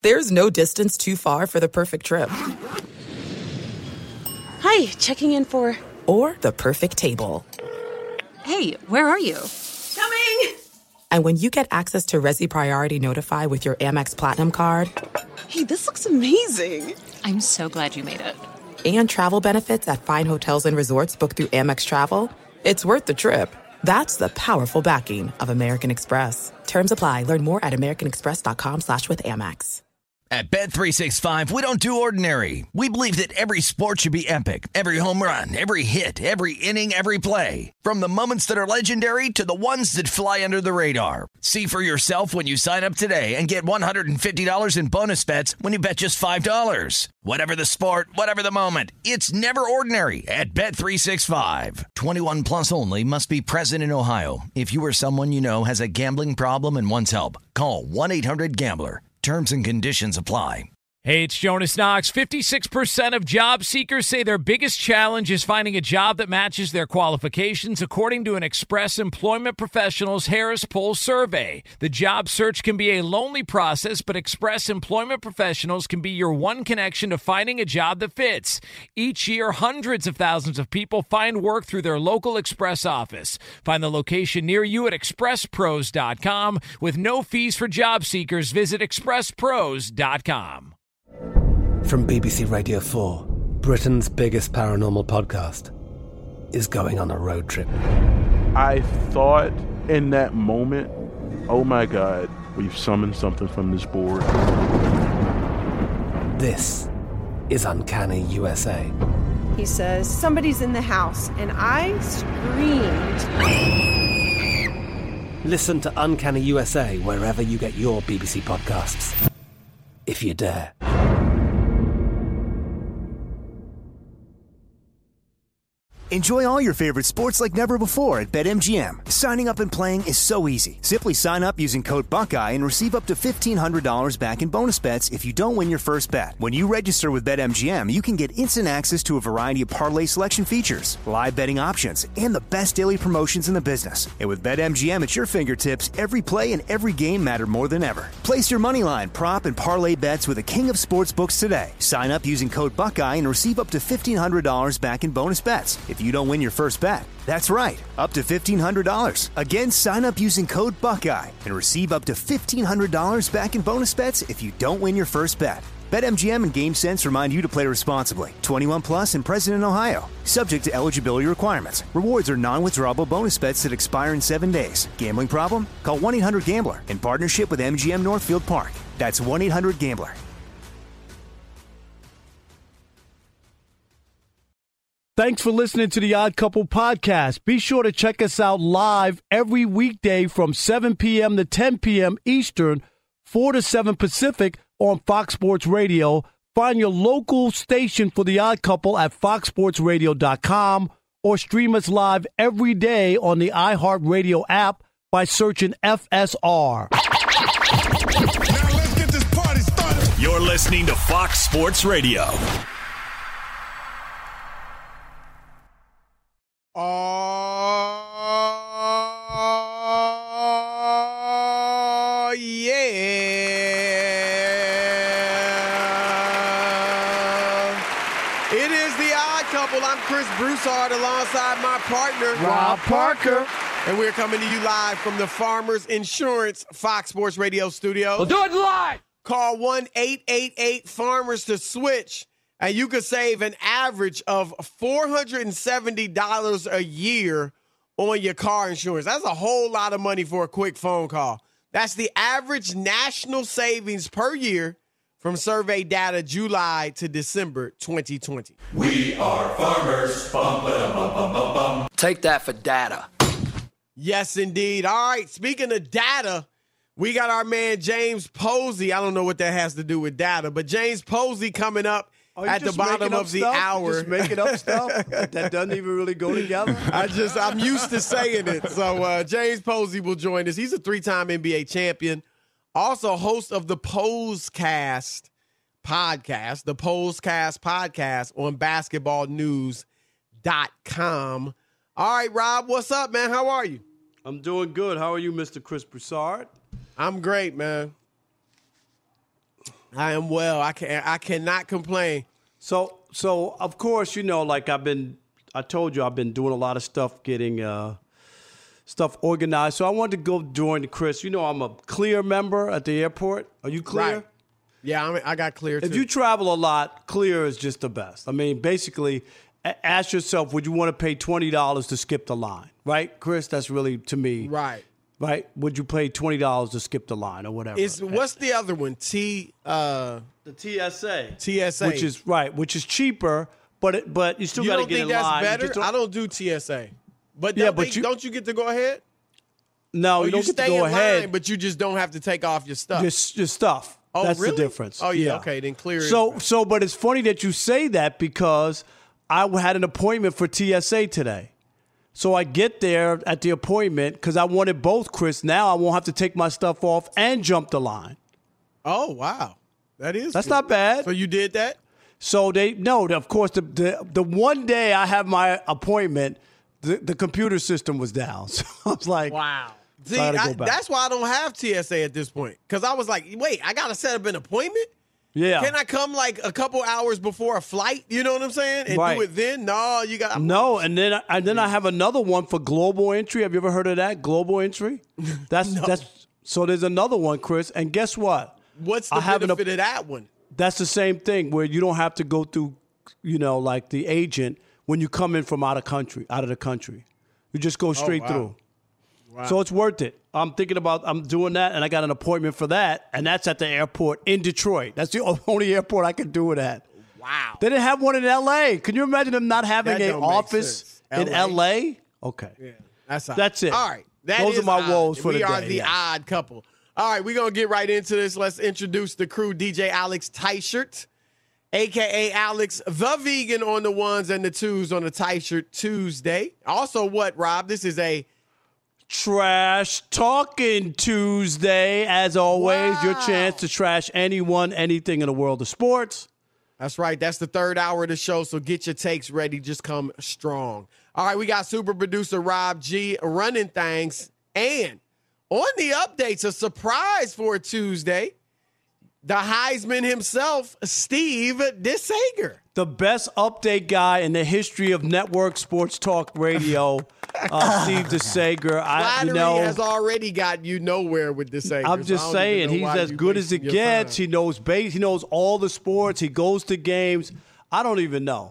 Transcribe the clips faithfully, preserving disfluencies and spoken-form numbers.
There's no distance too far for the perfect trip. Hi, checking in for... Or the perfect table. Hey, where are you? Coming! And when you get access to Resi Priority Notify with your Amex Platinum card... Hey, this looks amazing. I'm so glad you made it. And travel benefits at fine hotels and resorts booked through Amex Travel, it's worth the trip. That's the powerful backing of American Express. Terms apply. Learn more at americanexpress.com slash with Amex. At Bet three sixty-five, we don't do ordinary. We believe that every sport should be epic. Every home run, every hit, every inning, every play. From the moments that are legendary to the ones that fly under the radar. See for yourself when you sign up today and get one hundred fifty dollars in bonus bets when you bet just five dollars. Whatever the sport, whatever the moment, it's never ordinary at Bet three sixty-five. twenty-one plus only. Must be present in Ohio. If you or someone you know has a gambling problem and wants help, call one eight hundred gambler. Terms and conditions apply. Hey, it's Jonas Knox. fifty-six percent of job seekers say their biggest challenge is finding a job that matches their qualifications, according to an Express Employment Professionals Harris Poll survey. The job search can be a lonely process, but Express Employment Professionals can be your one connection to finding a job that fits. Each year, hundreds of thousands of people find work through their local Express office. Find the location near you at express pros dot com. With no fees for job seekers, visit express pros dot com. From B B C Radio four, Britain's biggest paranormal podcast is going on a road trip. I thought in that moment, oh my God, we've summoned something from this board. This is Uncanny U S A. He says, somebody's in the house, and I screamed. Listen to Uncanny U S A wherever you get your B B C podcasts, if you dare. Enjoy all your favorite sports like never before at BetMGM. Signing up and playing is so easy. Simply sign up using code Buckeye and receive up to fifteen hundred dollars back in bonus bets if you don't win your first bet. When you register with BetMGM, you can get instant access to a variety of parlay selection features, live betting options, and the best daily promotions in the business. And with BetMGM at your fingertips, every play and every game matter more than ever. Place your moneyline, prop, and parlay bets with the king of sportsbooks today. Sign up using code Buckeye and receive up to fifteen hundred dollars back in bonus bets if you don't win your first bet. That's right, up to fifteen hundred dollars. Again, sign up using code Buckeye and receive up to fifteen hundred dollars back in bonus bets if you don't win your first bet. BetMGM and GameSense remind you to play responsibly. twenty-one plus and present in Ohio. Subject to eligibility requirements. Rewards are non-withdrawable bonus bets that expire in seven days. Gambling problem? Call one eight hundred gambler in partnership with M G M Northfield Park. That's one eight hundred gambler. Thanks for listening to the Odd Couple podcast. Be sure to check us out live every weekday from seven p.m. to ten p.m. Eastern, four to seven Pacific on Fox Sports Radio. Find your local station for the Odd Couple at fox sports radio dot com or stream us live every day on the iHeartRadio app by searching F S R. Now let's get this party started. You're listening to Fox Sports Radio. Oh, yeah. It is the Odd Couple. I'm Chris Broussard alongside my partner, Rob Parker. And we're coming to you live from the Farmers Insurance Fox Sports Radio studio. We'll do it live. Call one eight eight eight farmers to switch. And you could save an average of four hundred seventy dollars a year on your car insurance. That's a whole lot of money for a quick phone call. That's the average national savings per year from survey data July to December twenty twenty. We are farmers. Bum, ba, bum, bum, bum, bum. Take that for data. Yes, indeed. All right, speaking of data, we got our man James Posey. I don't know what that has to do with data, but James Posey coming up Oh, at the bottom of the stuff? hour. Just making up stuff that doesn't even really go together. I just, I'm used to saying it. So uh, James Posey will join us. He's a three-time N B A champion, also host of the Posecast podcast, the Posecast podcast on basketball news dot com. All right, Rob, what's up, man? How are you? I'm doing good. How are you, Mister Chris Broussard? I'm great, man. I am well. I can I cannot complain. So, so of course, you know, like I've been, I told you I've been doing a lot of stuff, getting uh, stuff organized. So I wanted to go join Chris. You know, I'm a Clear member at the airport. Are you Clear? Right. Yeah, I, mean, I got Clear, too. If you travel a lot, Clear is just the best. I mean, basically, a- ask yourself, would you want to pay twenty dollars to skip the line? Right, Chris? That's really, to me. Right. Right? Would you pay twenty dollars to skip the line or whatever? Is what's the other one? T uh the T S A. T S A. Which is right, which is cheaper, but it, but you still you got to don't get think in that's line. You better? just don't- I don't do T S A. But, Yeah, don't, but they- you- don't you get to go ahead? No, Or you don't get to stay go in ahead. line, but you just don't have to take off your stuff. Your, your stuff. Oh, That's really? the difference. Oh, yeah, okay, then Clear is So, better. so, but it's funny that you say that because I had an appointment for T S A today. So I get there at the appointment because I wanted both, Chris. Now I won't have to take my stuff off and jump the line. Oh, wow. That is That's good. not bad. So you did that? So they no, of course the the, the one day I have my appointment, the, the computer system was down. So I was like, wow. So See, I had to I, go back. that's why I don't have T S A at this point. Because I was like, wait, I got to set up an appointment? Yeah. Can I come like a couple hours before a flight? You know what I'm saying? And Right. do it then? No, you got. No, and then and then I have another one for global entry. Have you ever heard of that? Global entry? That's that's so there's another one, Chris. And guess what? What's the I have an- benefit of that one? That's the same thing where you don't have to go through, you know, like the agent when you come in from out of country, out of the country. You just go straight wow. through. Wow. So it's worth it. I'm thinking about I'm doing that, and I got an appointment for that, and that's at the airport in Detroit. That's the only airport I can do it at. Wow. They didn't have one in L A. Can you imagine them not having That an don't make office sense. in L A? L A? Okay. Yeah, that's all right. That's it. All right. That Those is are my odd. woes for we the are day, the yes. odd couple. All right, we're going to get right into this. Let's introduce the crew. D J Alex Teichert, a k a. Alex the Vegan on the ones and the twos on the Teichert Tuesday. Also, what, Rob? This is a Trash Talking Tuesday. As always, Wow. your chance to trash anyone, anything in the world of sports. That's right. That's the third hour of the show, so get your takes ready. Just come strong. All right, we got super producer Rob G running things. And on the updates, a surprise for a Tuesday, the Heisman himself, Steve DeSager. The best update guy in the history of network sports talk radio, uh, Steve DeSager. I, Flattery you know, has already got you nowhere with DeSager. I'm so just I don't saying, even know he's why as you good as it wasting your gets. time. He knows base. He knows all the sports. He goes to games. I don't even know.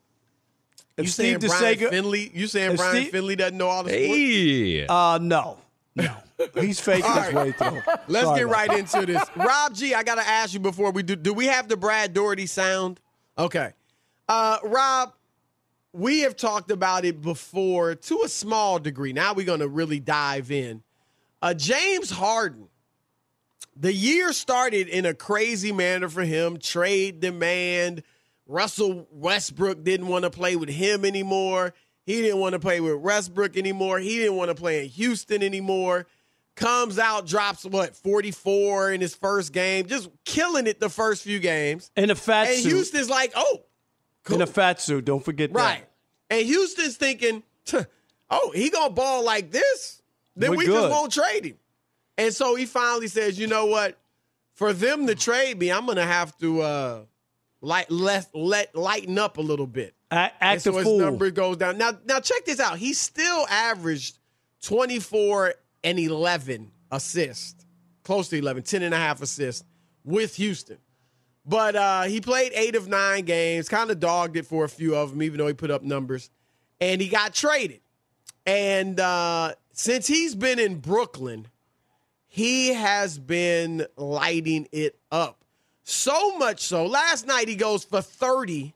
If You Steve saying Brian DeSager, Finley? You saying if Brian Steve- Finley doesn't know all the sports? Uh, no, no. He's faking All his right. way through. Let's Sorry get about right that. into this. Rob G, I got to ask you before we do. Do we have the Brad Doherty sound? Okay. Uh, Rob, we have talked about it before to a small degree. Now we're going to really dive in. Uh, James Harden, the year started in a crazy manner for him. Trade demand. Russell Westbrook didn't want to play with him anymore. He didn't want to play with Westbrook anymore. He didn't want to play in Houston anymore. Comes out, drops, what, forty-four in his first game. Just killing it the first few games. In a fat And suit. Houston's like, oh, In a fat suit. Don't forget right. that. And Houston's thinking, oh, he going to ball like this? Then We're we good. just won't trade him. And so he finally says, you know what? For them to trade me, I'm going to have to uh, light, let, let, lighten up a little bit. A- And act so a his fool. number goes down. Now, now check this out. He still averaged twenty-four and eleven assists, close to eleven, ten and a half assists with Houston. But uh, he played eight of nine games, kind of dogged it for a few of them, even though he put up numbers. And he got traded. And uh, since he's been in Brooklyn, he has been lighting it up. So much so, last night he goes for thirty,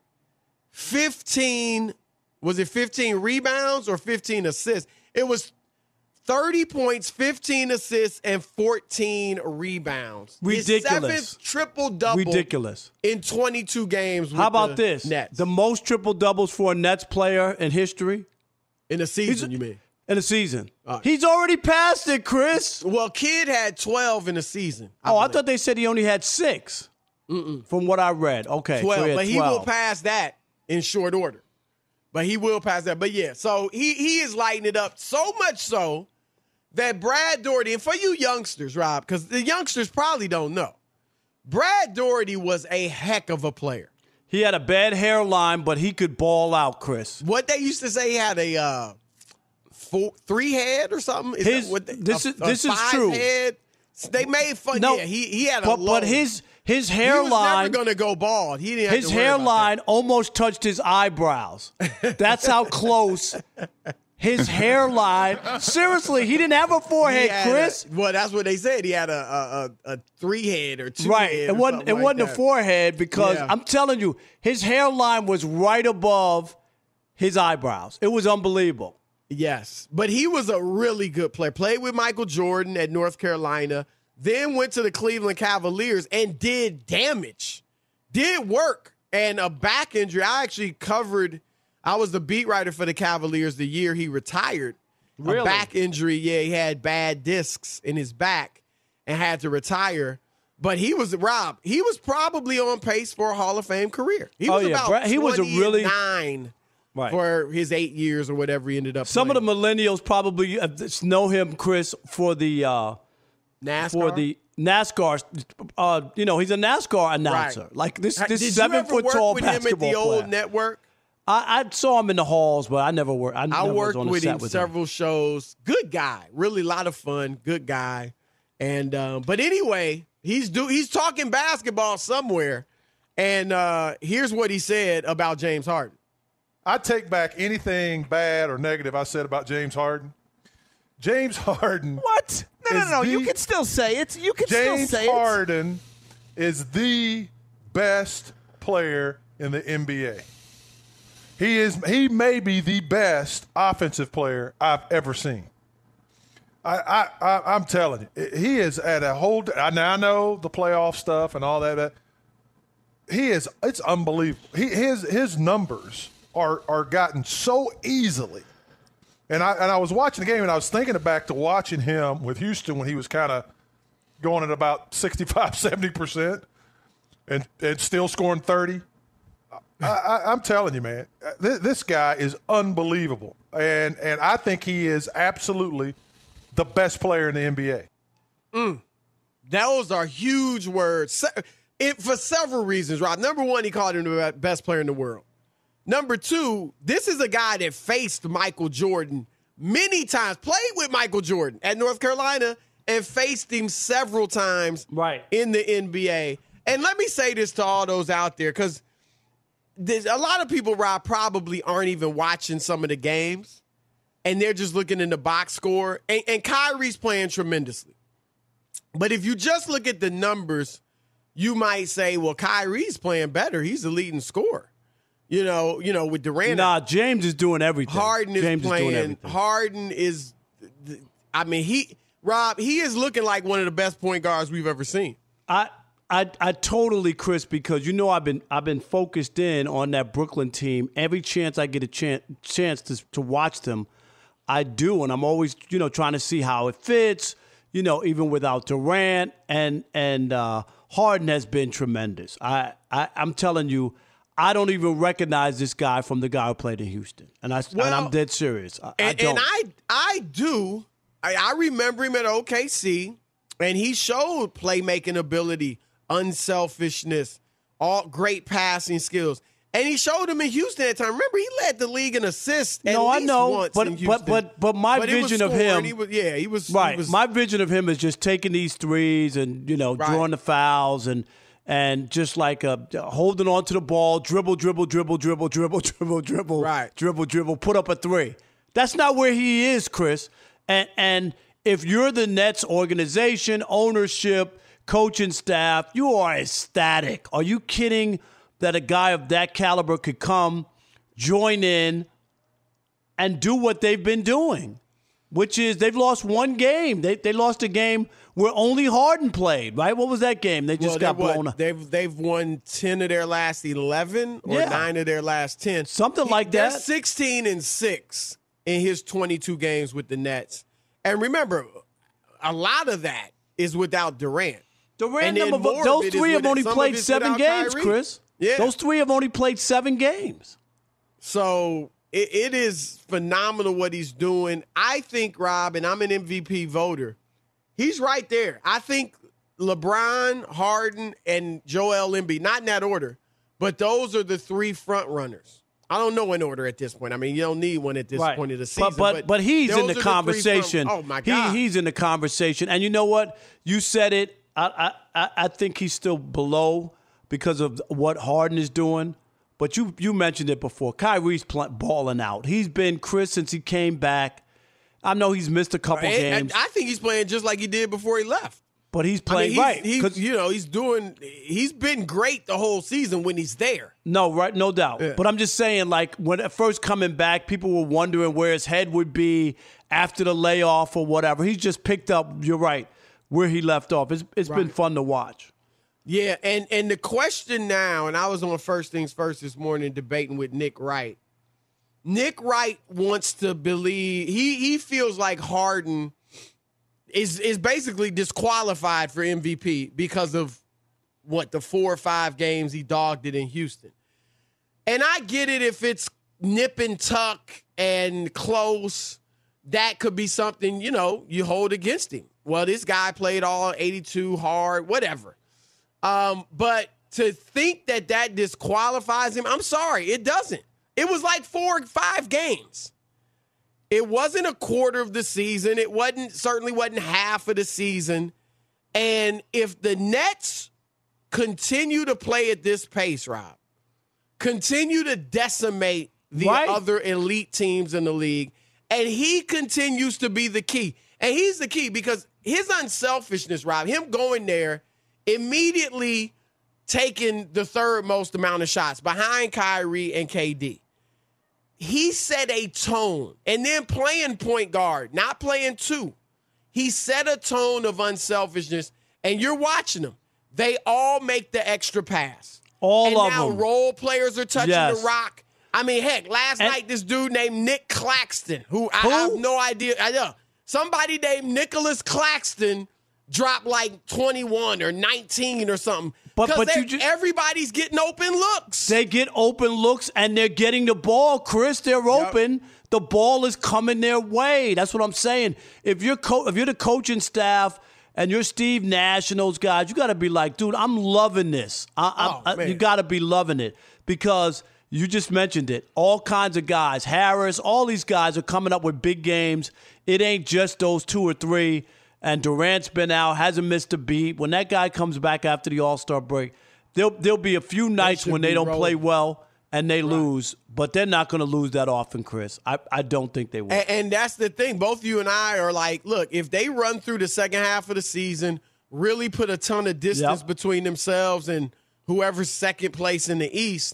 fifteen, was it fifteen rebounds or fifteen assists? It was thirty points, fifteen assists, and fourteen rebounds. Ridiculous. His seventh triple-double Ridiculous. in twenty-two games with How about the this? Nets. The most triple doubles for a Nets player in history in a season, you mean? in a season. All right. He's already passed it, Chris. Well, Kidd had twelve in a season. oh, I believe. thought they said he only had six. Mm-mm. From what I read. Okay, twelve, so he had but he twelve. will pass that in short order. But he will pass that. But yeah, so he he is lighting it up so much so that Brad Doherty, and for you youngsters, Rob, because the youngsters probably don't know, Brad Daugherty was a heck of a player. He had a bad hairline, but he could ball out, Chris. What they used to say, he had a uh, four, three head or something. Is his, that what they, this a, is this a is true. Head? They made fun. No, yeah, he he had a but, low. but his his hairline. He was never going to go bald. He didn't. Have His to worry about hairline that. almost touched his eyebrows. That's how close his hairline. Seriously, he didn't have a forehead, He had Chris. A, well, that's what they said. He had a a, a, a three head or two Right. head. It or wasn't. It like wasn't that. a forehead because Yeah. I'm telling you, his hairline was right above his eyebrows. It was unbelievable. Yes, but he was a really good player. Played with Michael Jordan at North Carolina, then went to the Cleveland Cavaliers and did damage, did work. And a back injury, I actually covered, I was the beat writer for the Cavaliers the year he retired. Really? A back injury, yeah, he had bad discs in his back and had to retire. But he was, Rob, he was probably on pace for a Hall of Fame career. He Oh, was yeah, about Brad- he was a really- twenty-nine Right. for his eight years or whatever he ended up Some playing. of the millennials probably uh, know him, Chris, for the uh, NASCAR? for the NASCAR. Uh, you know, he's a NASCAR announcer. Right. Like this, Ha- this Did seven you ever foot work tall with him at basketball the old player. network? I, I saw him in the halls, but I never worked. I, I never worked was on the with set him with several shows. Good guy, really a lot of fun. Good guy, and um, but anyway, he's do he's talking basketball somewhere, and uh, here's what he said about James Harden. I take back anything bad or negative I said about James Harden. James Harden. What? No, no, is no. the- You can still say it. You can James still say it. Harden is the best player in the N B A. He is. He may be the best offensive player I've ever seen. I, I, I I'm telling you, he is at a whole. I now know the playoff stuff and all that. But he is. It's unbelievable. He his his numbers are are gotten so easily. And I and I was watching the game and I was thinking back to watching him with Houston when he was kind of going at about sixty-five, seventy percent and, and still scoring thirty. I, I, I'm telling you, man, this, this guy is unbelievable. And and I think he is absolutely the best player in the N B A. Mm. Those are huge words Se- it, for several reasons, Rob. Number one, he called him the best player in the world. Number two, this is a guy that faced Michael Jordan many times, played with Michael Jordan at North Carolina, and faced him several times right. in the N B A. And let me say this to all those out there, because there's a lot of people, Rob, probably aren't even watching some of the games, and they're just looking in the box score. And, and Kyrie's playing tremendously. But if you just look at the numbers, you might say, well, Kyrie's playing better. He's the leading scorer. You know, you know, with Durant. Nah, James is doing everything. Harden is James playing. is doing everything. Harden is, I mean, he, Rob, he is looking like one of the best point guards we've ever seen. I, I, I totally, Chris, because you know I've been I've been focused in on that Brooklyn team. Every chance I get a chance chance to to watch them, I do, and I'm always you know trying to see how it fits. You know, even without Durant and and uh, Harden has been tremendous. I, I I'm telling you. I don't even recognize this guy from the guy who played in Houston, and I Well, and I'm dead serious. I, And I don't. and I, I do. I, I remember him at O K C, and he showed playmaking ability, unselfishness, all great passing skills. And he showed him in Houston at the time. Remember, he led the league in assists at no, I least know, once but in but Houston. but but my But it was vision of scoring. him, He was, yeah, he was right. He was, my vision of him is just taking these threes and you know Right. drawing the fouls and and just like uh, holding on to the ball, dribble, dribble, dribble, dribble, dribble, dribble, dribble, Right. dribble, dribble, put up a three. That's not where he is, Chris. And and if you're the Nets organization, ownership, coaching staff, you are ecstatic. Are you kidding that a guy of that caliber could come, join in, and do what they've been doing, which is they've lost one game. They they lost a game where only Harden played, right? What was that game? They just well, got they- what, blown up. They've they've won ten of their last eleven or Yeah. nine of their last ten. Something He- like they're that. sixteen and six in his twenty-two games with the Nets. And remember, a lot of that is without Durant. Durant, And then number, more of those it is three have with- only some of played it's seven without games, Kyrie. Chris. Yeah. Those three have only played seven games. So it, it is phenomenal what he's doing. I think, Rob, and I'm an M V P voter, he's right there. I think LeBron, Harden, and Joel Embiid. Not in that order, but those are the three front runners. I don't know in order at this point. I mean, you don't need one at this right. point of the season. But but, but, but he's in the conversation. The oh, my God. He, he's in the conversation. And you know what? You said it. I, I, I think he's still below because of what Harden is doing. But you you mentioned it before. Kyrie's play, balling out. He's been, Chris, since he came back. I know he's missed a couple and, games. And I think he's playing just like he did before he left. But he's playing I mean, he's, right. He's, you know, he's doing. He's been great the whole season when he's there. No, right, no doubt. Yeah. But I'm just saying, like when at first coming back, people were wondering where his head would be after the layoff or whatever. He's just picked up. You're right, where he left off. It's it's right. been fun to watch. Yeah, and and the question now, and I was on First Things First this morning debating with Nick Wright. Nick Wright wants to believe he he feels like Harden is is basically disqualified for M V P because of what the four or five games he dogged it in Houston. And I get it if it's nip and tuck and close, that could be something, you know, you hold against him. Well, this guy played all eighty-two hard, whatever. Um, but to think that that disqualifies him, I'm sorry, it doesn't. It was like four or five games. It wasn't a quarter of the season. It wasn't certainly wasn't half of the season. And if the Nets continue to play at this pace, Rob, continue to decimate the right. other elite teams in the league, and he continues to be the key. And he's the key because his unselfishness, Rob, him going there, immediately taking the third most amount of shots behind Kyrie and K D. He set a tone, and then playing point guard, not playing two. He set a tone of unselfishness, and you're watching them. They all make the extra pass. All and of now them. role players are touching Yes. the rock. I mean, heck, last And- night this dude named Nick Claxton, who, I, Who? I have no idea. I know somebody named Nicholas Claxton dropped like twenty-one or nineteen or something. But- Because but you they're- ju- everybody's getting open looks. They get open looks, and they're getting the ball, Chris. They're open. The ball is coming their way. That's what I'm saying. If you're co- if you're the coaching staff and you're Steve Nash and those guys, you got to be like, dude, I'm loving this. I, Oh, I, I, man. you got to be loving it because you just mentioned it. All kinds of guys, Harris, all these guys are coming up with big games. It ain't just those two or three. And Durant's been out, hasn't missed a beat. When that guy comes back after the All-Star break, there'll, there'll be a few nights should when they be don't rolling. play well and they lose. But they're not going to lose that often, Chris. I, I don't think they will. And, and that's the thing. Both you and I are like, look, if they run through the second half of the season, really put a ton of distance Yep. between themselves and whoever's second place in the East,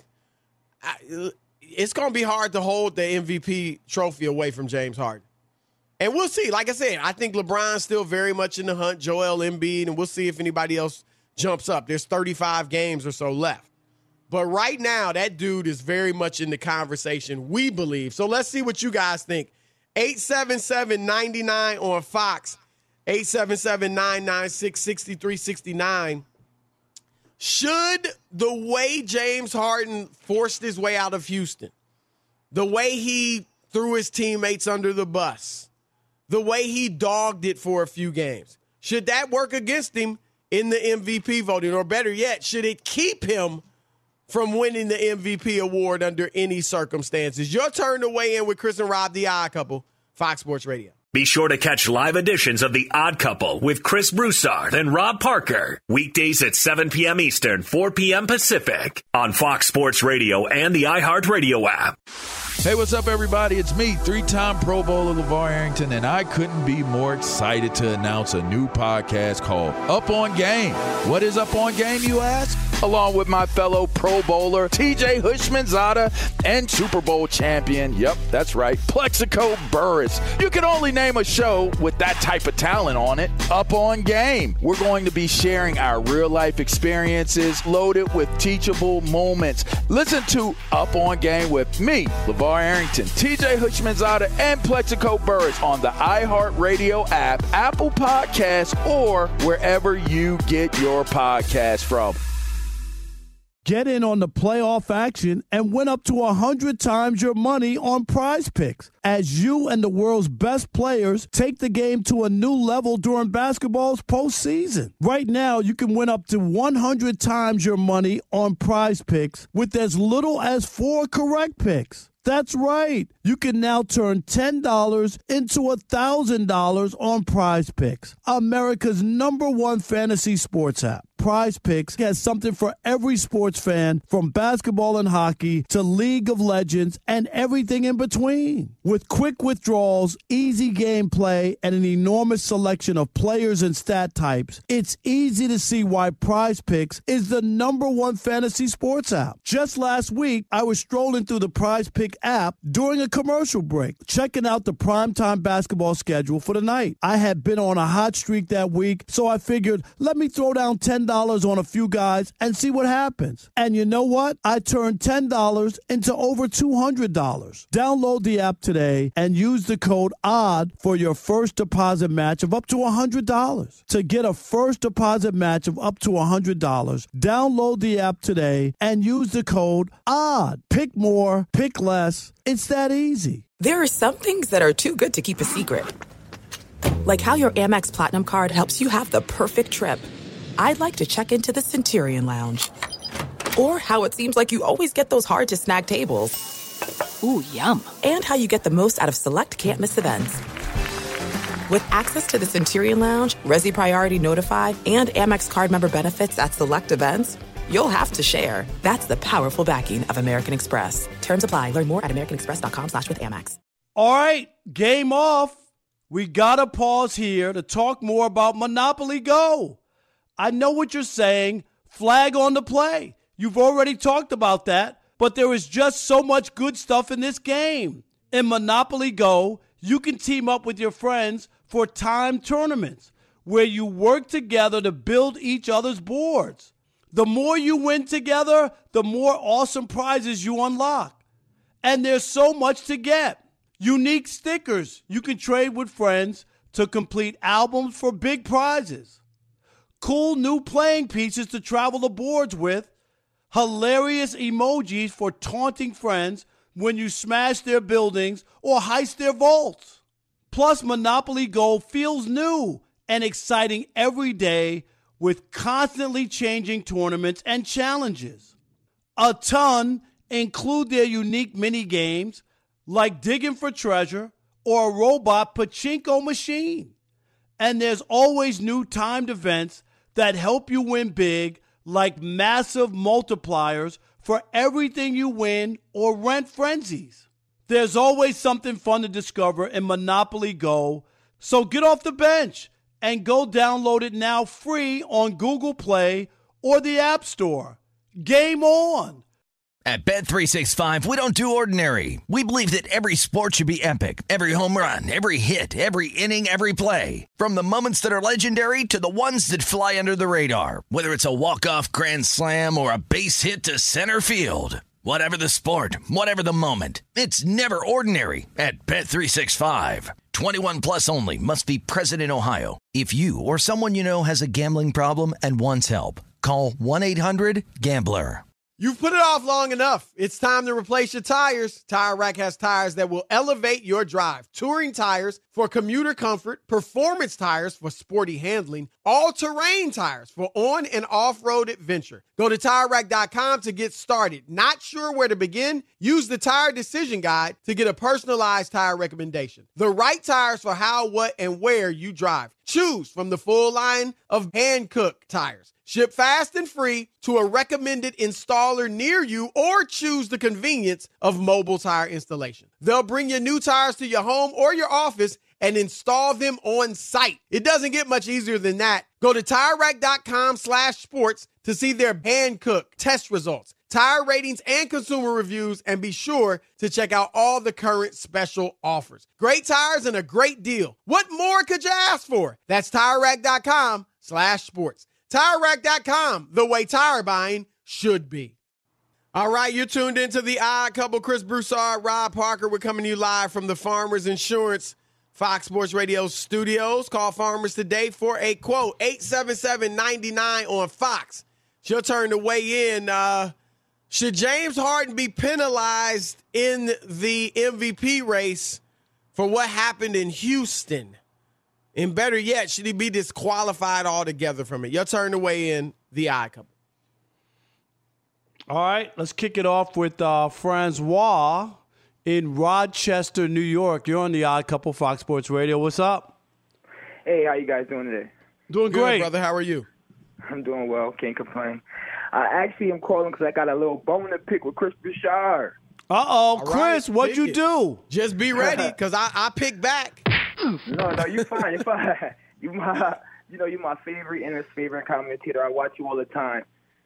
I, it's going to be hard to hold the M V P trophy away from James Harden. And we'll see. Like I said, I think LeBron's still very much in the hunt, Joel Embiid, and we'll see if anybody else jumps up. There's thirty-five games or so left. But right now, that dude is very much in the conversation, we believe. So let's see what you guys think. eight seven seven, nine nine on Fox, eight seven seven, nine nine six, six three six nine. Should the way James Harden forced his way out of Houston, the way he threw his teammates under the bus, the way he dogged it for a few games, should that work against him in the M V P voting? Or better yet, should it keep him from winning the M V P award under any circumstances? Your turn to weigh in with Chris and Rob, the Odd Couple, Fox Sports Radio. Be sure to catch live editions of The Odd Couple with Chris Broussard and Rob Parker. Weekdays at seven p.m. Eastern, four p.m. Pacific on Fox Sports Radio and the iHeartRadio app. Hey, what's up, everybody? It's me, three-time Pro Bowler LeVar Arrington, and I couldn't be more excited to announce a new podcast called Up On Game. What is Up On Game, you ask? Along with my fellow Pro Bowler, T J Hushmanzada, and Super Bowl champion, yep, that's right, Plexico Burris. You can only name a show with that type of talent on it, Up On Game. We're going to be sharing our real-life experiences loaded with teachable moments. Listen to Up On Game with me, LeVar Arrington, T J Hushmanzada, and Plexico Burris on the iHeartRadio app, Apple Podcasts, or wherever you get your podcasts from. Get in on the playoff action and win up to one hundred times your money on Prize Picks as you and the world's best players take the game to a new level during basketball's postseason. Right now, you can win up to one hundred times your money on Prize Picks with as little as four correct picks. That's right. You can now turn ten dollars into one thousand dollars on Prize Picks, America's number one fantasy sports app. Prize Picks has something for every sports fan, from basketball and hockey to League of Legends and everything in between. With quick withdrawals, easy gameplay, and an enormous selection of players and stat types, it's easy to see why Prize Picks is the number one fantasy sports app. Just last week, I was strolling through the Prize Pick app during a commercial break, checking out the primetime basketball schedule for the night. I had been on a hot streak that week, so I figured, let me throw down ten dollars on a few guys and see what happens. And you know what? I turned ten dollars into over two hundred dollars. Download the app today and use the code O D D for your first deposit match of up to one hundred dollars. To get a first deposit match of up to one hundred dollars, download the app today and use the code O D D. Pick more, pick less. It's that easy. There are some things that are too good to keep a secret. Like how your Amex Platinum card helps you have the perfect trip. I'd like to check into the Centurion Lounge. Or how it seems like you always get those hard-to-snag tables. Ooh, yum. And how you get the most out of select can't-miss events. With access to the Centurion Lounge, Resi Priority Notified, and Amex card member benefits at select events, you'll have to share. That's the powerful backing of American Express. Terms apply. Learn more at americanexpress.com slash with Amex. All right, game off. We got to pause here to talk more about Monopoly Go. I know what you're saying. Flag on the play. You've already talked about that, but there is just so much good stuff in this game. In Monopoly Go, you can team up with your friends for timed tournaments where you work together to build each other's boards. The more you win together, the more awesome prizes you unlock. And there's so much to get. Unique stickers you can trade with friends to complete albums for big prizes. Cool new playing pieces to travel the boards with. Hilarious emojis for taunting friends when you smash their buildings or heist their vaults. Plus, Monopoly Go feels new and exciting every day with constantly changing tournaments and challenges. A ton include their unique mini games like digging for treasure or a robot pachinko machine. And there's always new timed events that help you win big, like massive multipliers for everything you win or rent frenzies. There's always something fun to discover in Monopoly Go, so get off the bench and go download it now free on Google Play or the App Store. Game on! At Bet three sixty-five, we don't do ordinary. We believe that every sport should be epic. Every home run, every hit, every inning, every play. From the moments that are legendary to the ones that fly under the radar. Whether it's a walk-off grand slam or a base hit to center field. Whatever the sport, whatever the moment. It's never ordinary at Bet three sixty-five. twenty-one plus only. Must be present in Ohio. If you or someone you know has a gambling problem and wants help, call one eight hundred gambler. You've put it off long enough. It's time to replace your tires. Tire Rack has tires that will elevate your drive. Touring tires for commuter comfort, performance tires for sporty handling, all-terrain tires for on- and off-road adventure. Go to Tire Rack dot com to get started. Not sure where to begin? Use the Tire Decision Guide to get a personalized tire recommendation. The right tires for how, what, and where you drive. Choose from the full line of Hankook tires. Ship fast and free to a recommended installer near you, or choose the convenience of mobile tire installation. They'll bring your new tires to your home or your office and install them on site. It doesn't get much easier than that. Go to Tire Rack dot com slash sports to see their Hankook test results, tire ratings, and consumer reviews, and be sure to check out all the current special offers. Great tires and a great deal. What more could you ask for? That's Tire Rack dot com slash sports. Tire Rack dot com, the way tire buying should be. All right, you're tuned into the Odd Couple. Chris Broussard, Rob Parker. We're coming to you live from the Farmers Insurance Fox Sports Radio studios. Call Farmers today for a quote. eight seven seven, nine nine on Fox. It's your turn to weigh in. Uh, should James Harden be penalized in the M V P race for what happened in Houston? And better yet, should he be disqualified altogether from it? Your turn to weigh in, the Odd Couple. All right, let's kick it off with uh, Francois in Rochester, New York. You're on the Odd Couple, Fox Sports Radio. What's up? Hey, how you guys doing today? Doing Good, great. brother. How are you? I'm doing well. Can't complain. I actually am calling because I got a little bone to pick with Chris Bouchard. Uh-oh, All Chris, right, what'd pick you it. do? Just be ready, because I, I pick back. No, no, you're fine. You're fine. You my, you know, you're my favorite and his favorite commentator. I watch you all the time.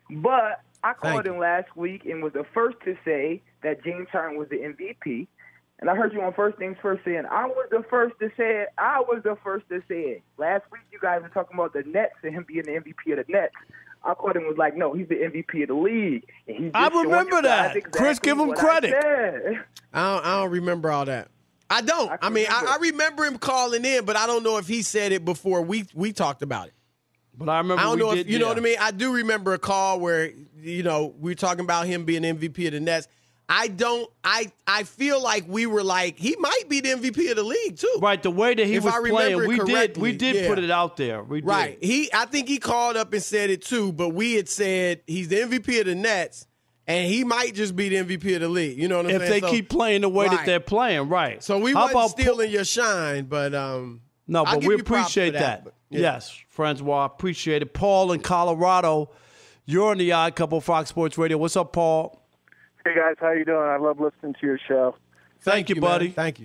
But I called Thank in last week and was the first to say that James Harden was the M V P. And I heard you on First Things First saying, I was the first to say it. I was the first to say it. Last week, you guys were talking about the Nets and him being the M V P of the Nets. I called him and was like, no, he's the M V P of the league. And he's I just showing remember you guys that. exactly Chris, give him what I credit. said. I don't, I don't remember all that. I don't. I, can mean, remember. I, I remember him calling in, but I don't know if he said it before we we talked about it. But I remember I don't we know did, if you know yeah. what I mean. I do remember a call where you know we were talking about him being M V P of the Nets. I don't. I I feel like we were like he might be the M V P of the league too. Right, the way that he If was I playing, remember we did correctly, we did yeah. put it out there. We did. Right. He. I think he called up and said it too. But we had said he's the M V P of the Nets, and he might just be the M V P of the league. You know what I'm If saying? they So- keep playing the way Right. that they're playing, right. So we How wasn't about stealing your shine, but um. No, I'll but give we you props appreciate for that. that, but, yeah. Yes, Francois, appreciate it. Paul in Colorado, you're on the Odd Couple, Fox Sports Radio. What's up, Paul? Hey, guys. How you doing? I love listening to your show. Thank, you, buddy. Man. Thank you.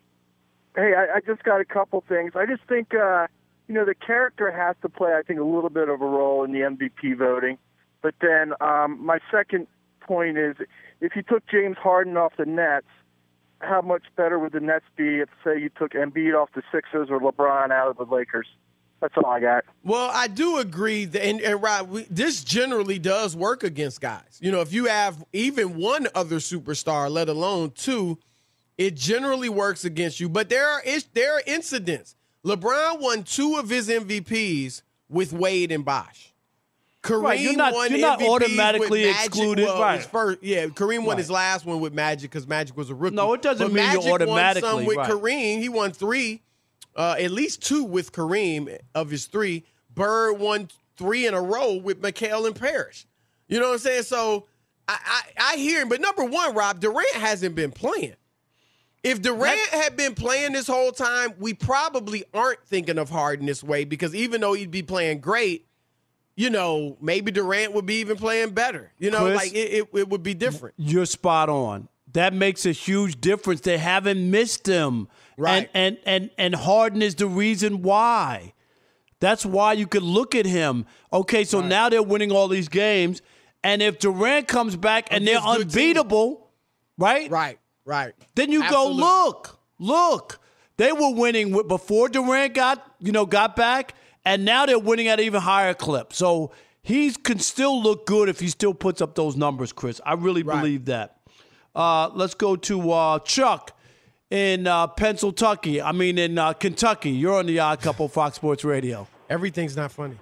Hey, I, I just got a couple things. I just think, uh, you know, the character has to play, I think, a little bit of a role in the M V P voting. But then um, my second point is if you took James Harden off the Nets, how much better would the Nets be if, say, you took Embiid off the Sixers or LeBron out of the Lakers? That's all I got. Well, I do agree, that, and, and Rob, we, this generally does work against guys. You know, if you have even one other superstar, let alone two, it generally works against you. But there are there are incidents. LeBron won two of his M V Ps with Wade and Bosh. Kareem Right, you're not- won you're not M V Ps automatically with Magic. excluded, Well, right. his first, yeah, Kareem won Right. his last one with Magic because Magic was a rookie. No, it doesn't But mean you're Magic automatically, won some with right. Kareem. He won three, uh, at least two with Kareem of his three. Bird won three in a row with McHale and Parrish. You know what I'm saying? So I, I, I hear him. But number one, Rob, Durant hasn't been playing. If Durant had been playing this whole time, we probably aren't thinking of Harden this way because even though he'd be playing great, you know, maybe Durant would be even playing better. You know, Chris, like it, it, it would be different. You're spot on. That makes a huge difference. They haven't missed him. Right. And, and, and, and Harden is the reason why. That's why you could look at him. Okay, so Right. now they're winning all these games. And if Durant comes back and they're Against good unbeatable, right? Right, right. Then you Absolutely. go, look, look. They were winning with, before Durant got, you know, got back, and now they're winning at an even higher clip. So he can still look good if he still puts up those numbers, Chris. I really Right. believe that. Uh, let's go to uh, Chuck in uh, Pennsylvania. I mean, in uh, Kentucky. You're on the Odd Couple, Fox Sports Radio. Everything's not funny.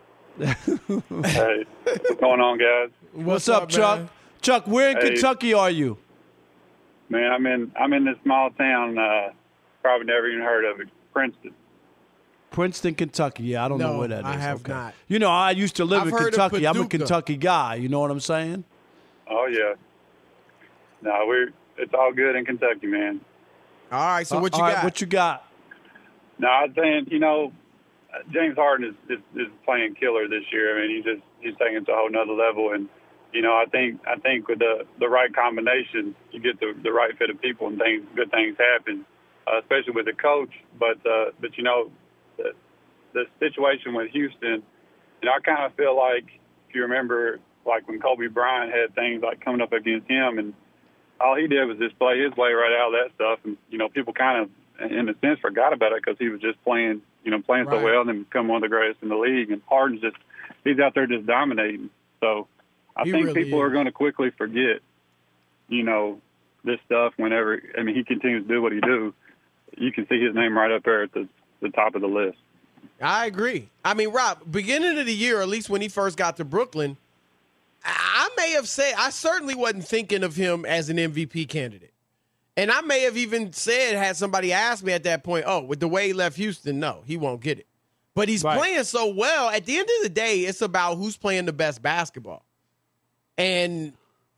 Hey, what's going on, guys? What's, up, Chuck? man? Chuck, where in Hey. Kentucky are you? Man, I'm in I'm in this small town. Uh, probably never even heard of it, Princeton. Princeton, Kentucky. Yeah, I don't know No, where that is. I have Okay. not. You know, I used to live I've in heard of Kentucky. I'm a Paducah. Kentucky guy. You know what I'm saying? Oh yeah. No, we're it's all good in Kentucky, man. All right, so Uh, what you all right, got? what you got? No, I was saying, you know, uh, James Harden is, is is playing killer this year. I mean, he just he's taking it to a whole nother level, and you know, I think I think with the the right combination, you get the the right fit of people, and things good things happen, uh, especially with the coach. But uh, but you know, the, the situation with Houston, you know, I kind of feel like if you remember, like when Kobe Bryant had things like coming up against him, and all he did was just play his way right out of that stuff, and you know, people kind of, in a sense, forgot about it because he was just playing, you know, playing Right. so well and then become one of the greatest in the league. And Harden's just, he's out there just dominating. So I He think really people is. are going to quickly forget, you know, this stuff whenever, I mean, he continues to do what he do. You can see his name right up there at the, the top of the list. I agree. I mean, Rob, beginning of the year, or at least when he first got to Brooklyn, I may have said, I certainly wasn't thinking of him as an M V P candidate. And I may have even said, had somebody asked me at that point, oh, with the way he left Houston, no, he won't get it. But he's right. playing so well. At the end of the day, it's about who's playing the best basketball. And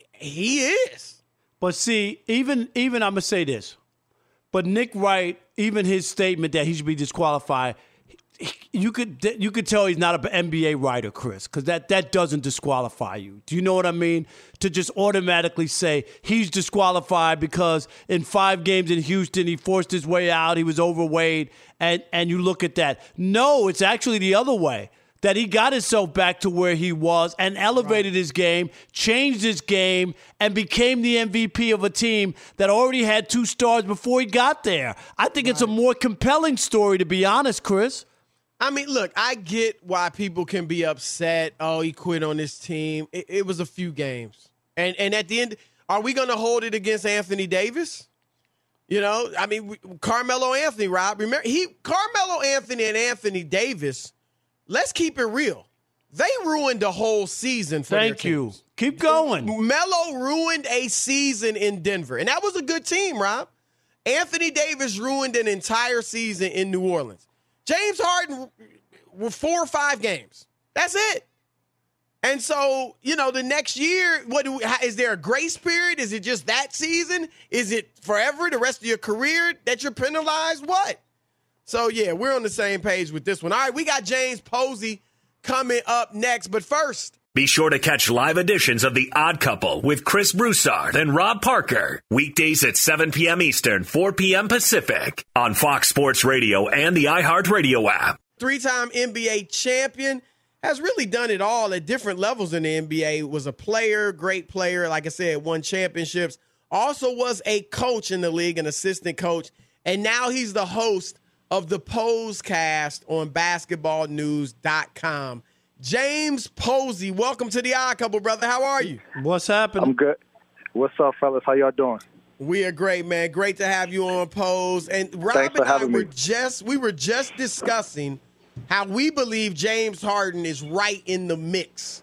he is. But see, even, even I'm going to say this. But Nick Wright, even his statement that he should be disqualified, you could you could tell he's not an N B A writer, Chris, because that, that doesn't disqualify you. Do you know what I mean? To just automatically say he's disqualified because in five games in Houston, he forced his way out, he was overweight, and, and you look at that. No, it's actually the other way, that he got himself back to where he was and elevated right. his game, changed his game, and became the M V P of a team that already had two stars before he got there. I think right. it's a more compelling story, to be honest, Chris. I mean, look, I get why people can be upset. Oh, he quit on this team. It, it was a few games. And and at the end, are we going to hold it against Anthony Davis? You know, I mean, we, Carmelo Anthony, Rob, remember, he Carmelo Anthony and Anthony Davis, let's keep it real. They ruined the whole season for Thank their you. teams. Keep going. Melo ruined a season in Denver, and that was a good team, Rob. Anthony Davis ruined an entire season in New Orleans. James Harden were four or five games. That's it. And so, you know, the next year, what do we, is there a grace period? Is it just that season? Is it forever, the rest of your career that you're penalized? What? So, yeah, we're on the same page with this one. All right, we got James Posey coming up next. But first, be sure to catch live editions of The Odd Couple with Chris Broussard and Rob Parker. Weekdays at seven p.m. Eastern, four p.m. Pacific on Fox Sports Radio and the iHeartRadio app. Three-time N B A champion, has really done it all at different levels in the N B A. Was a player, great player, like I said, won championships. Also was a coach in the league, an assistant coach. And now he's the host of the Posecast on basketball news dot com. James Posey, welcome to the Odd Couple, brother. How are you? What's happening? I'm good. What's up, fellas? How y'all doing? We are great, man. Great to have you on Pose. And Rob and I were me. just we were just discussing how we believe James Harden is right in the mix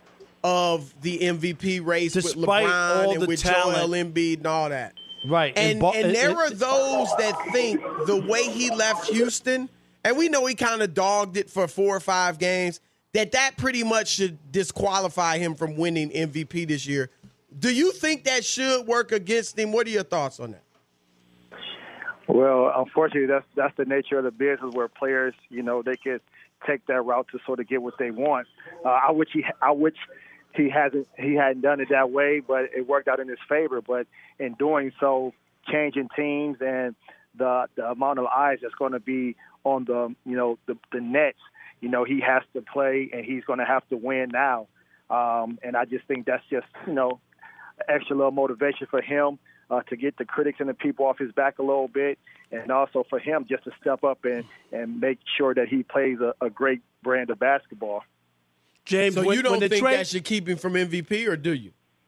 of the M V P race Despite with LeBron all and the with talent. Joel Embiid and all that. Right. And, Bo- and there it, are it, those that think the way he left Houston, and we know he kind of dogged it for four or five games, that that pretty much should disqualify him from winning M V P this year. Do you think that should work against him? What are your thoughts on that? Well, unfortunately, that's that's the nature of the business where players, you know, they could take that route to sort of get what they want. Uh, I wish he, I wish he hasn't, he hadn't done it that way, but it worked out in his favor. But in doing so, changing teams and the the amount of eyes that's going to be on the, you know, the the Nets. You know, he has to play, and he's going to have to win now. Um, and I just think that's just, you know, extra little motivation for him uh, to get the critics and the people off his back a little bit, and also for him just to step up and, and make sure that he plays a, a great brand of basketball. James, so when, you don't when think trade- that should keep him from M V P, or do you?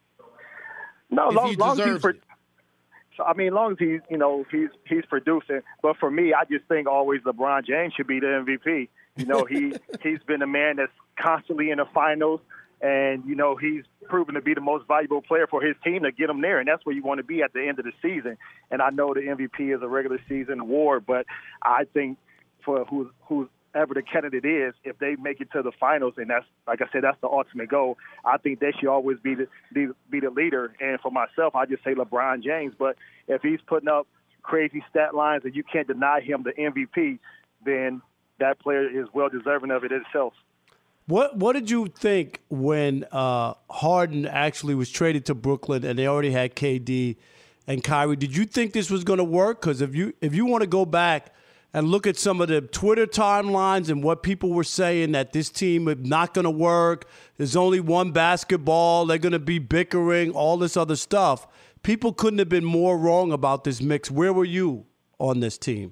No, if long, he long as he's for, So, I mean, as long as he's, you know, he's he's producing. But for me, I just think always LeBron James should be the M V P. You know, he he's been a man that's constantly in the finals, and you know he's proven to be the most valuable player for his team to get him there, and that's where you want to be at the end of the season. And I know the M V P is a regular season award, but I think for who whoever the candidate is, if they make it to the finals, and that's, like I said, that's the ultimate goal, I think they should always be the be, be the leader. And for myself, I just say LeBron James. But if he's putting up crazy stat lines and you can't deny him the M V P, then that player is well deserving of it itself. What What did you think when uh, Harden actually was traded to Brooklyn and they already had K D and Kyrie? Did you think this was going to work? Because if you if you want to go back and look at some of the Twitter timelines and what people were saying, that this team is not going to work, there's only one basketball, they're going to be bickering, all this other stuff, people couldn't have been more wrong about this mix. Where were you on this team?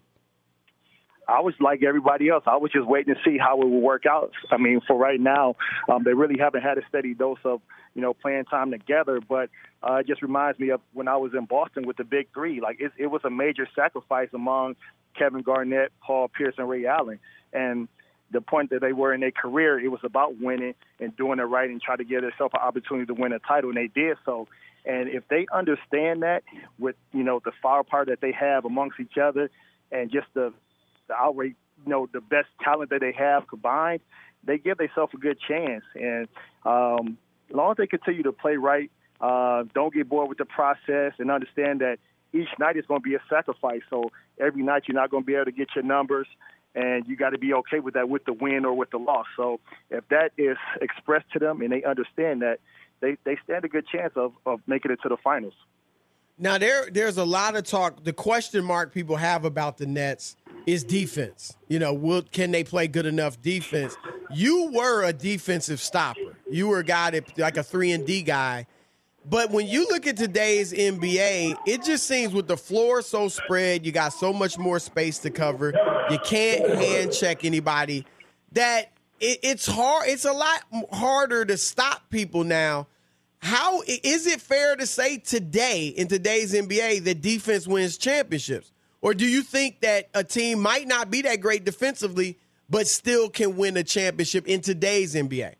I was like everybody else. I was just waiting to see how it would work out. I mean, for right now, um, they really haven't had a steady dose of, you know, playing time together. But uh, it just reminds me of when I was in Boston with the Big Three. Like, it, it was a major sacrifice among Kevin Garnett, Paul Pierce, and Ray Allen. And the point that they were in their career, it was about winning and doing it right and trying to give themselves an opportunity to win a title, and they did so. And if they understand that with, you know, the firepower that they have amongst each other and just the, the outright, you know, the best talent that they have combined, they give themselves a good chance. And um, as long as they continue to play right, uh, don't get bored with the process, and understand that each night is going to be a sacrifice. So every night you're not going to be able to get your numbers, and you got to be okay with that, with the win or with the loss. So if that is expressed to them and they understand that, they, they stand a good chance of, of making it to the finals. Now, there there's a lot of talk. The question mark people have about the Nets is defense. You know, will, can they play good enough defense? You were a defensive stopper. You were a guy that, like a three and D guy. But when you look at today's N B A, it just seems with the floor so spread, you got so much more space to cover. You can't hand check anybody. That it, it's hard. It's a lot harder to stop people now. How is it fair to say today in today's N B A that defense wins championships? Or do you think that a team might not be that great defensively, but still can win a championship in today's N B A?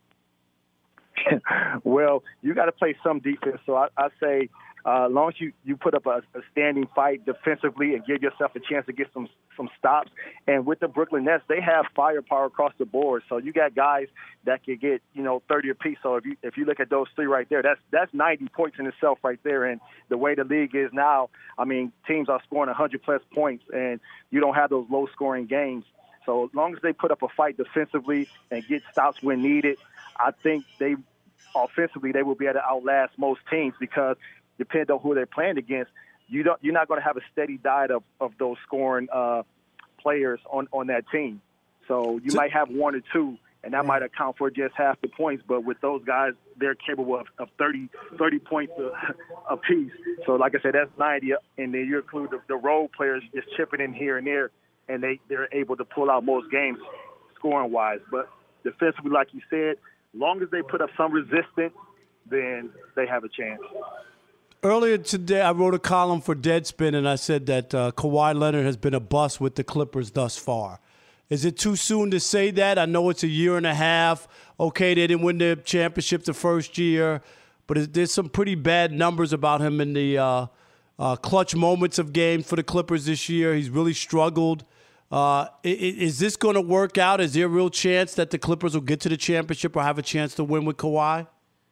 Well, you got to play some defense. So I, I say uh, as long as you, you put up a, a standing fight defensively and give yourself a chance to get some some stops. And with the Brooklyn Nets, they have firepower across the board. So you got guys that can get, you know, thirty apiece. So if you if you look at those three right there, that's that's ninety points in itself right there. And the way the league is now, I mean, teams are scoring one hundred plus points, and you don't have those low-scoring games. So as long as they put up a fight defensively and get stops when needed, I think they offensively they will be able to outlast most teams, because depending on who they're playing against, you don't you're not going to have a steady diet of, of those scoring uh, players on, on that team. So you so, might have one or two, and that might account for just half the points. But with those guys, they're capable of, of thirty, thirty points a, a piece. So like I said, that's ninety, and then you include the, the role players just chipping in here and there, and they, they're able to pull out most games scoring-wise. But defensively, like you said, as long as they put up some resistance, then they have a chance. Earlier today, I wrote a column for Deadspin, and I said that uh, Kawhi Leonard has been a bust with the Clippers thus far. Is it too soon to say that? I know it's a year and a half. Okay, they didn't win the championship the first year, but there's some pretty bad numbers about him in the uh, uh, clutch moments of games for the Clippers this year. He's really struggled. Uh, is this going to work out? Is there a real chance that the Clippers will get to the championship or have a chance to win with Kawhi?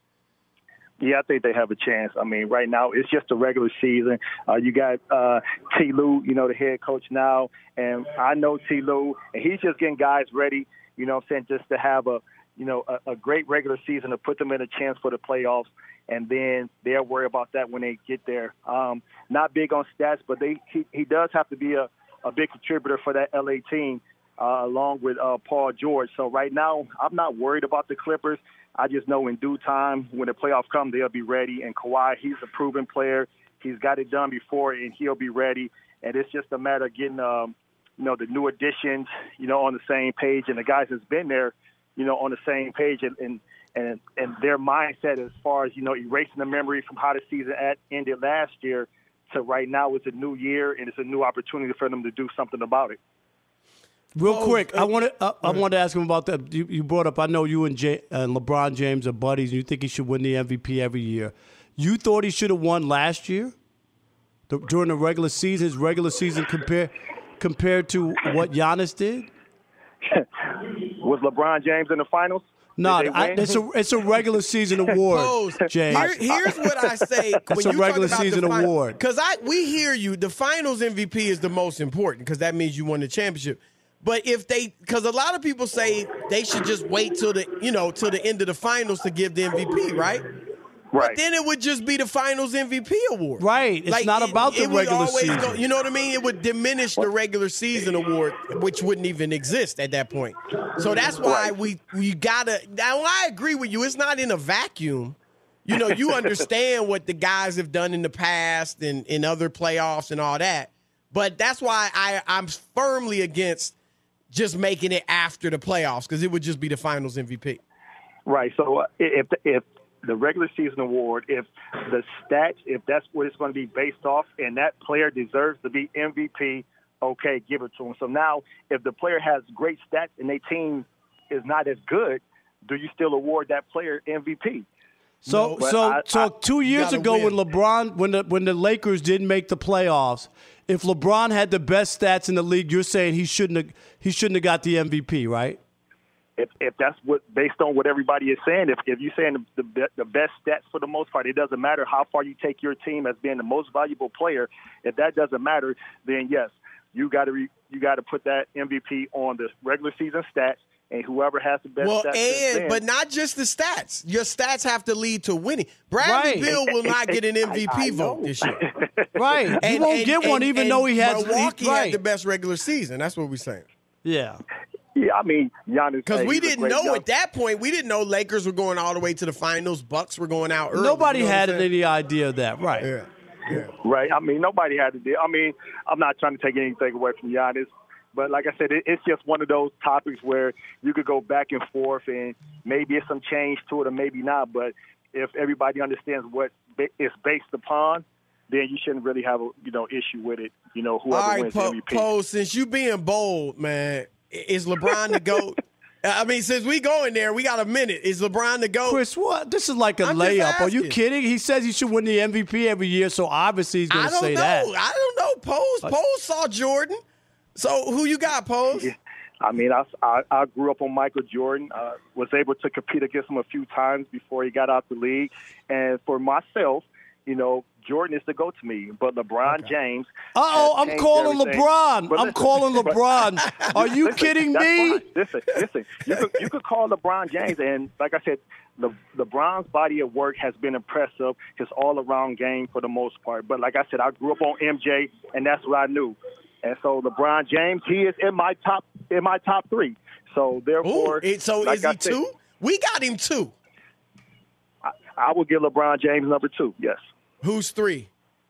Yeah, I think they have a chance. I mean, right now it's just a regular season. Uh, you got uh, T. Lue, you know, the head coach now, and I know T. Lue, and he's just getting guys ready, you know what I'm saying, just to have a, you know, a, a great regular season to put them in a chance for the playoffs, and then they'll worry about that when they get there. Um, not big on stats, but they he, he does have to be a, a big contributor for that L A team, uh, along with uh, Paul George. So right now, I'm not worried about the Clippers. I just know in due time, when the playoffs come, they'll be ready. And Kawhi, he's a proven player. He's got it done before, and he'll be ready. And it's just a matter of getting, um, you know, the new additions, you know, on the same page, and the guys that's been there, you know, on the same page, and and and, and their mindset as far as, you know, erasing the memory from how the season at, ended last year to right now. It's a new year, and it's a new opportunity for them to do something about it. Real oh, quick, uh, I want to uh, I want to ask him about that. You, you brought up, I know you and J, uh, LeBron James are buddies, and you think he should win the M V P every year. You thought he should have won last year the, during the regular season, his regular season compared compared to what Giannis did? Was LeBron James in the finals? No, I, it's a it's a regular season award, Pose. James. Here, here's what I say. It's a regular season award. Because I we hear you. The finals M V P is the most important because that means you won the championship. But if they, because a lot of people say they should just wait till the, you know, till the end of the finals to give the M V P, right? Right. But then it would just be the finals M V P award. Right. It's like, not it, about the it regular would season. Go, you know what I mean? It would diminish the regular season award, which wouldn't even exist at that point. So that's why right. we we gotta. Now I agree with you. It's not in a vacuum. You know, you understand what the guys have done in the past and in other playoffs and all that. But that's why I I'm firmly against just making it after the playoffs, because it would just be the finals M V P. Right. So uh, if if the regular season award, if the stats, if that's what it's going to be based off, and that player deserves to be M V P, okay, give it to him. So now if the player has great stats and their team is not as good, do you still award that player M V P? So, No, so, I- so I- two years gotta ago win. when LeBron, when the when the Lakers didn't make the playoffs, if LeBron had the best stats in the league, you're saying he shouldn't have he shouldn't have got the M V P, right? If if that's what based on what everybody is saying, if if you're saying the, the the best stats for the most part, it doesn't matter how far you take your team as being the most valuable player. If that doesn't matter, then yes, you got to re, you got to put that M V P on the regular season stats, and whoever has the best Well, stats. since and then- but not just the stats. Your stats have to lead to winning. Bradley Right. Beal will not get an M V P I- I vote know. this year. Right. He won't get one even and though he has Milwaukee he- right. had the best regular season. That's what we're saying. Yeah. Yeah, I mean, Giannis. Because hey, we he's a didn't great know young- at that point. We didn't know Lakers were going all the way to the finals. Bucks were going out early. Nobody You know what had I'm saying? any idea of that, right? Yeah. Yeah. Right. I mean, nobody had to do. I mean, I'm not trying to take anything away from Giannis, but like I said, it, it's just one of those topics where you could go back and forth, and maybe it's some change to it, or maybe not. But if everybody understands what ba- it's based upon, then you shouldn't really have a you know issue with it. You know, whoever All right, wins Po- M V P. Poe, since you being bold, man, is LeBron the GOAT? I mean, since we going there, we got a minute. Is LeBron the GOAT? Chris, what? This is like a I'm just layup. Are you asking. kidding? He says he should win the M V P every year, so obviously he's going I to don't say know. that. I don't know. Pose. Pose saw Jordan. So who you got, Pose? I mean, I, I, I grew up on Michael Jordan. Uh, was able to compete against him a few times before he got out the league. And for myself, you know, Jordan is the GOAT to me. But LeBron James. Uh-oh, has I'm changed calling everything. LeBron. But I'm listen, calling but- LeBron. Are you Listen, kidding that's me? fine. Listen, listen. You could, you could call LeBron James, and like I said, Le, LeBron's body of work has been impressive. His all-around game for the most part. But like I said, I grew up on M J, and that's what I knew. And so LeBron James, he is in my top in my top three. So therefore, Ooh, it- so like is I he said, two? We got him two. I, I would give LeBron James number two. Yes. Who's three?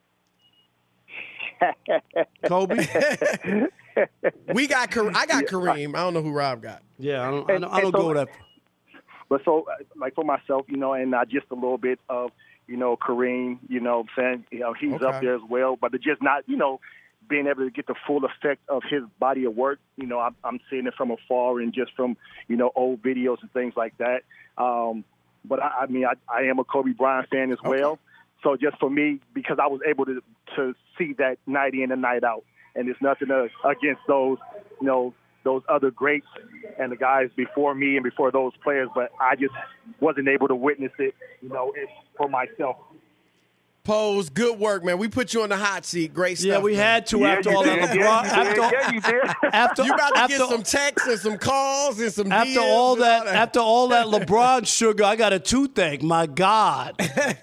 Kobe. We got. Kar- I got Kareem. I don't know who Rob got. Yeah, I don't, I And- don't, I don't and so- go with that. But so, uh, like for myself, you know, and not just a little bit of, you know, Kareem, you know what I'm saying? You know, he's Okay. up there as well. But it's just not, you know, being able to get the full effect of his body of work. You know, I'm, I'm seeing it from afar and just from, you know, old videos and things like that. Um, but, I, I mean, I, I am a Kobe Bryant fan as well. So just for me, because I was able to, to see that night in and night out. And there's nothing uh, against those, you know, those other greats and the guys before me and before those players, but I just wasn't able to witness it, you know, it, for myself. Pose, good work, man. We put you on the hot seat. Great stuff. Yeah, we man. had to Yeah, after you all did. that Yeah, LeBron. you did. After, Yeah, you did. after, You about to after, get some texts and some calls and some after D Ms all and that, that. after all that LeBron sugar, I got a toothache. My God.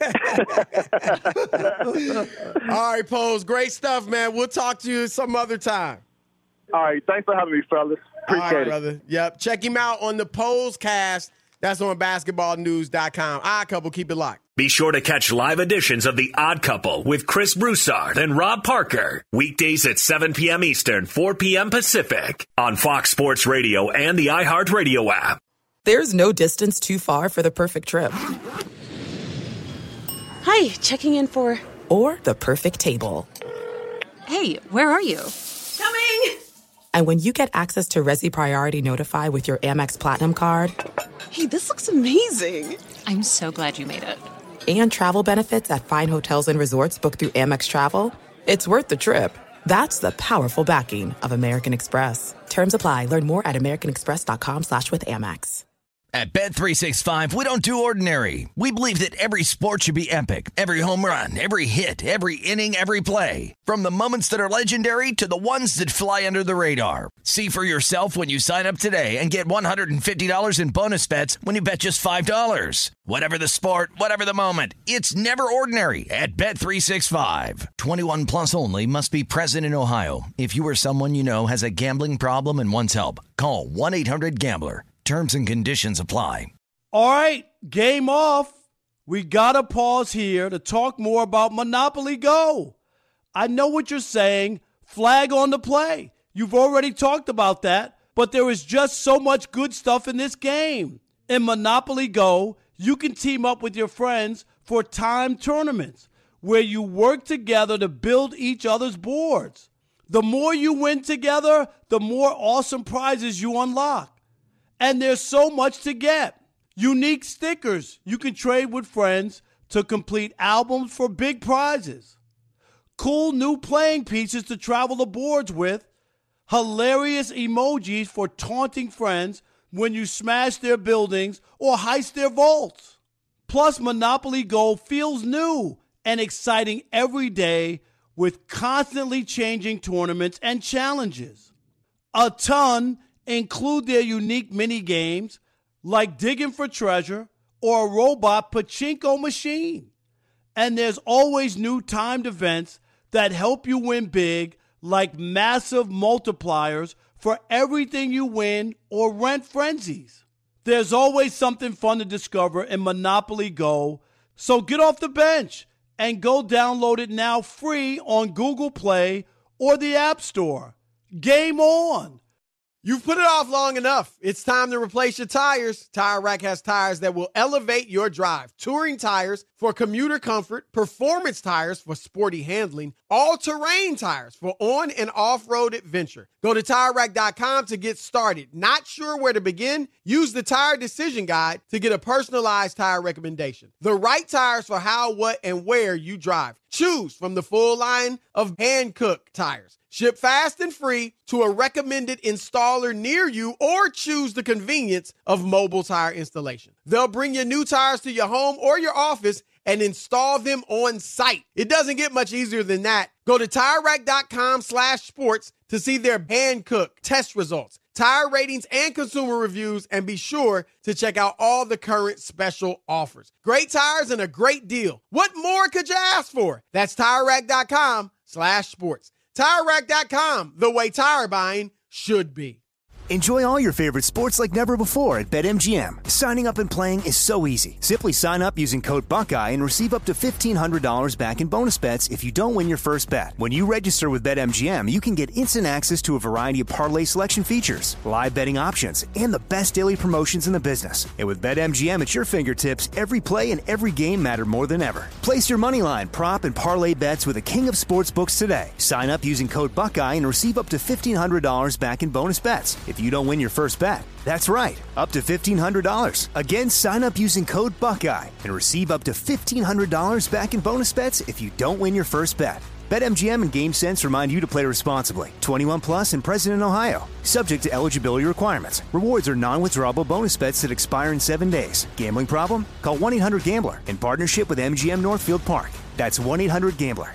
All right, Pose. Great stuff, man. We'll talk to you some other time. All right, thanks for having me, fellas. Appreciate All right, it. brother. Yep. Check him out on the Posecast. That's on basketball news dot com. Odd Couple, keep it locked. Be sure to catch live editions of The Odd Couple with Chris Broussard and Rob Parker. Weekdays at seven p.m. Eastern, four p.m. Pacific on Fox Sports Radio and the iHeartRadio app. There's no distance too far for the perfect trip. Hi, checking in for. Or the perfect table. Hey, where are you? Coming! And when you get access to Resi Priority Notify with your Amex Platinum card. Hey, this looks amazing. I'm so glad you made it. And travel benefits at fine hotels and resorts booked through Amex Travel. It's worth the trip. That's the powerful backing of American Express. Terms apply. Learn more at americanexpress.com slash with Amex. At Bet three sixty-five, we don't do ordinary. We believe that every sport should be epic. Every home run, every hit, every inning, every play. From the moments that are legendary to the ones that fly under the radar. See for yourself when you sign up today and get one hundred fifty dollars in bonus bets when you bet just five dollars. Whatever the sport, whatever the moment, it's never ordinary at Bet three sixty-five. twenty-one plus only. Must be present in Ohio. If you or someone you know has a gambling problem and wants help, call one eight hundred gambler. Terms and conditions apply. All right, game off. We got to pause here to talk more about Monopoly Go. I know what you're saying. Flag on the play. You've already talked about that, but there is just so much good stuff in this game. In Monopoly Go, you can team up with your friends for timed tournaments where you work together to build each other's boards. The more you win together, the more awesome prizes you unlock. And there's so much to get. Unique stickers you can trade with friends to complete albums for big prizes. Cool new playing pieces to travel the boards with. Hilarious emojis for taunting friends when you smash their buildings or heist their vaults. Plus, Monopoly Go feels new and exciting every day with constantly changing tournaments and challenges. A ton include their unique mini games like digging for treasure or a robot pachinko machine. And there's always new timed events that help you win big, like massive multipliers for everything you win or rent frenzies. There's always something fun to discover in Monopoly Go, so get off the bench and go download it now free on Google Play or the App Store. Game on! You've put it off long enough. It's time to replace your tires. Tire Rack has tires that will elevate your drive. Touring tires for commuter comfort, performance tires for sporty handling, all-terrain tires for on- and off-road adventure. Go to Tire Rack dot com to get started. Not sure where to begin? Use the Tire Decision Guide to get a personalized tire recommendation. The right tires for how, what, and where you drive. Choose from the full line of Hankook tires. Ship fast and free to a recommended installer near you, or choose the convenience of mobile tire installation. They'll bring your new tires to your home or your office and install them on site. It doesn't get much easier than that. Go to Tire Rack dot com slash sports to see their Hankook test results, tire ratings, and consumer reviews, and be sure to check out all the current special offers. Great tires and a great deal. What more could you ask for? That's Tire Rack dot com slash sports. Tire Rack dot com, the way tire buying should be. Enjoy all your favorite sports like never before at BetMGM. Signing up and playing is so easy. Simply sign up using code Buckeye and receive up to fifteen hundred dollars back in bonus bets if you don't win your first bet. When you register with BetMGM, you can get instant access to a variety of parlay selection features, live betting options, and the best daily promotions in the business. And with BetMGM at your fingertips, every play and every game matter more than ever. Place your moneyline, prop, and parlay bets with the king of sportsbooks today. Sign up using code Buckeye and receive up to fifteen hundred dollars back in bonus bets if you don't win your first bet. That's right, up to fifteen hundred dollars. Again, sign up using code Buckeye and receive up to fifteen hundred dollars back in bonus bets if you don't win your first bet. BetMGM and GameSense remind you to play responsibly. twenty-one plus and present in Ohio. Subject to eligibility requirements. Rewards are non-withdrawable bonus bets that expire in seven days. Gambling problem? Call one eight hundred gambler in partnership with M G M Northfield Park. That's one eight hundred gambler.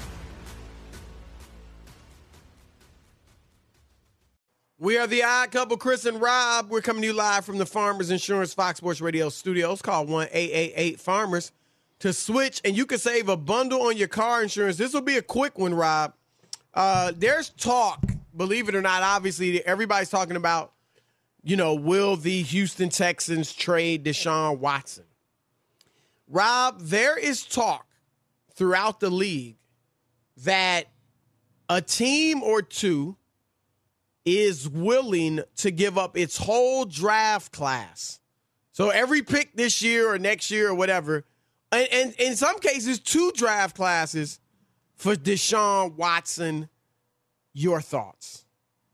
We are the Odd Couple, Chris and Rob. We're coming to you live from the Farmers Insurance Fox Sports Radio studios. Call one eight eight eight farmers to switch, and you can save a bundle on your car insurance. This will be a quick one, Rob. Uh, there's talk, believe it or not, obviously everybody's talking about, you know, will the Houston Texans trade Deshaun Watson? Rob, there is talk throughout the league that a team or two is willing to give up its whole draft class. So every pick this year or next year or whatever, and, and in some cases, two draft classes for Deshaun Watson. Your thoughts?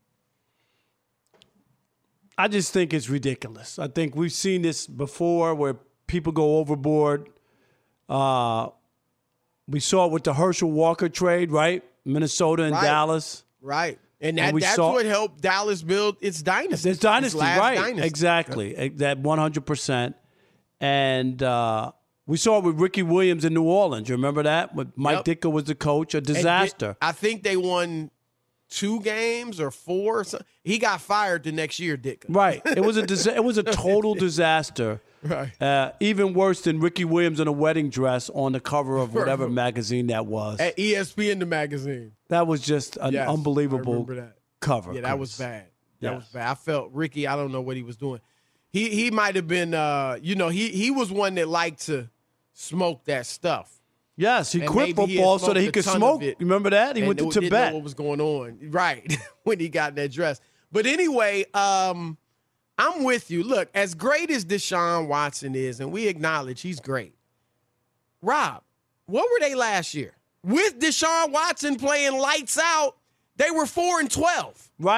I just think it's ridiculous. I think we've seen this before where people go overboard. Uh, we saw it with the Herschel Walker trade, right? Minnesota and right. Dallas. Right. And, that, and that's saw, what helped Dallas build its dynasty. Its dynasty, its right. Dynasty. Exactly. Yeah. That one hundred percent. And uh, we saw it with Ricky Williams in New Orleans. You remember that? When Mike yep. Ditka was the coach, a disaster. I think they won two games or four. Or something. He got fired the next year, Ditka. Right. It was a disa- it was a total disaster. Right. Uh, even worse than Ricky Williams in a wedding dress on the cover of whatever magazine that was. At E S P N, the magazine. That was just an yes, unbelievable that. cover. Yeah, that was bad. That yes. was bad. I felt Ricky, I don't know what he was doing. He he might have been, uh, you know, he he was one that liked to smoke that stuff. Yes, he and quit football so that he could smoke. You remember that? He went to Tibet. Didn't know what was going on, right, when he got in that dress. But anyway, um, I'm with you. Look, as great as Deshaun Watson is, and we acknowledge he's great, Rob, what were they last year? With Deshaun Watson playing lights out, they were four and twelve. Right.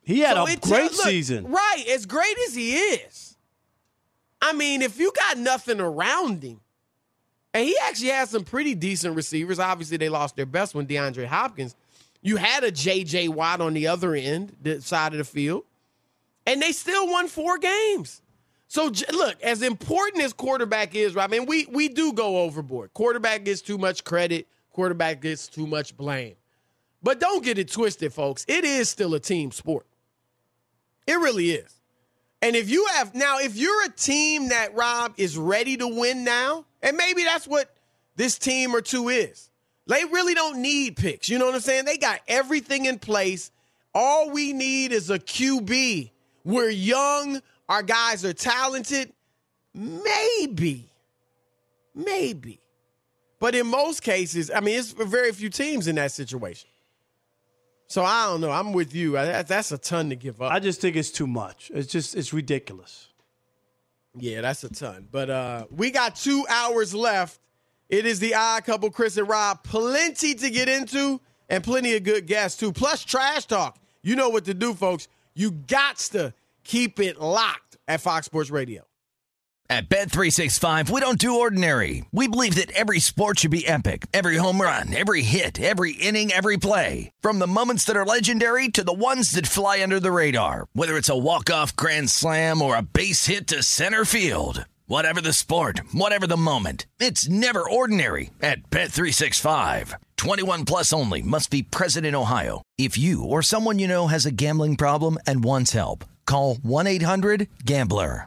He had So a it great tell- look, season. Right, as great as he is. I mean, if you got nothing around him, and he actually had some pretty decent receivers. Obviously, they lost their best one, DeAndre Hopkins. You had a J J. Watt on the other end, the side of the field, and they still won four games. So, look, as important as quarterback is, right? I mean, we, we do go overboard. Quarterback gets too much credit. Quarterback gets too much blame. But don't get it twisted, folks. It is still a team sport. It really is. And if you have, now, if you're a team that, Rob, is ready to win now, and maybe that's what this team or two is. They really don't need picks. You know what I'm saying? They got everything in place. All we need is a Q B. We're young. Our guys are talented. Maybe. Maybe. But in most cases, I mean, it's very few teams in that situation. So I don't know. I'm with you. That's a ton to give up. I just think it's too much. It's just, it's ridiculous. Yeah, that's a ton. But uh, we got two hours left. It is the Odd Couple, Chris and Rob. Plenty to get into and plenty of good guests, too. Plus, trash talk. You know what to do, folks. You gots to keep it locked at Fox Sports Radio. At Bet three sixty-five, we don't do ordinary. We believe that every sport should be epic. Every home run, every hit, every inning, every play. From the moments that are legendary to the ones that fly under the radar. Whether it's a walk-off grand slam or a base hit to center field. Whatever the sport, whatever the moment. It's never ordinary at Bet three sixty-five. twenty-one plus only. Must be present in Ohio. If you or someone you know has a gambling problem and wants help, call one eight hundred gambler.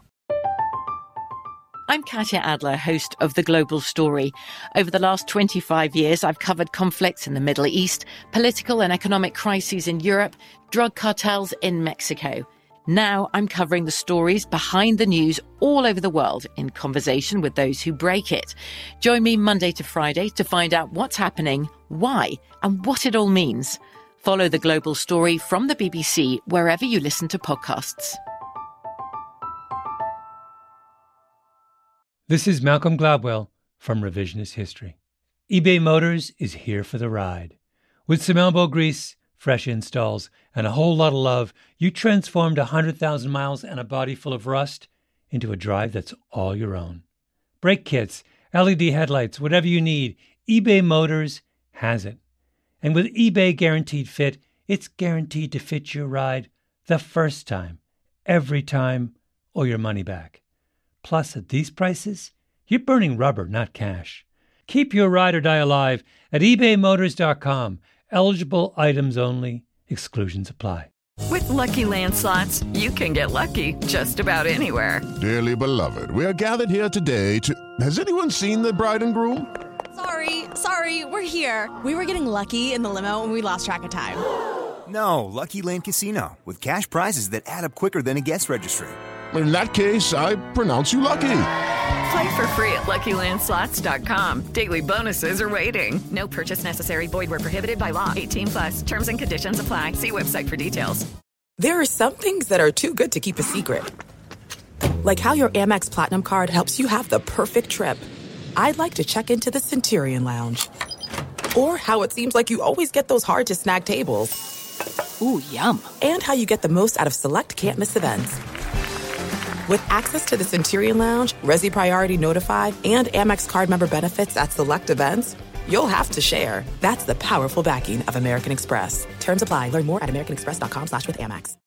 I'm Katya Adler, host of The Global Story. Over the last twenty-five years, I've covered conflicts in the Middle East, political and economic crises in Europe, drug cartels in Mexico. Now I'm covering the stories behind the news all over the world in conversation with those who break it. Join me Monday to Friday to find out what's happening, why, and what it all means. Follow The Global Story from the B B C wherever you listen to podcasts. This is Malcolm Gladwell from Revisionist History. eBay Motors is here for the ride. With some elbow grease, fresh installs, and a whole lot of love, you transformed one hundred thousand miles and a body full of rust into a drive that's all your own. Brake kits, L E D headlights, whatever you need, eBay Motors has it. And with eBay Guaranteed Fit, it's guaranteed to fit your ride the first time, every time, or your money back. Plus, at these prices, you're burning rubber, not cash. Keep your ride or die alive at ebay motors dot com. Eligible items only. Exclusions apply. With Lucky Land Slots, you can get lucky just about anywhere. Dearly beloved, we are gathered here today to... Has anyone seen the bride and groom? Sorry, sorry, we're here. We were getting lucky in the limo and we lost track of time. No, Lucky Land Casino, with cash prizes that add up quicker than a guest registry. In that case, I pronounce you lucky. Play for free at lucky land slots dot com. Daily bonuses are waiting. No purchase necessary. Void where prohibited by law. eighteen plus. Terms and conditions apply. See website for details. There are some things that are too good to keep a secret. Like how your Amex Platinum card helps you have the perfect trip. I'd like to check into the Centurion Lounge. Or how it seems like you always get those hard-to-snag tables. Ooh, yum. And how you get the most out of select can't-miss events. With access to the Centurion Lounge, Resi Priority Notified, and Amex card member benefits at select events, you'll have to share. That's the powerful backing of American Express. Terms apply. Learn more at americanexpress.com slash with Amex.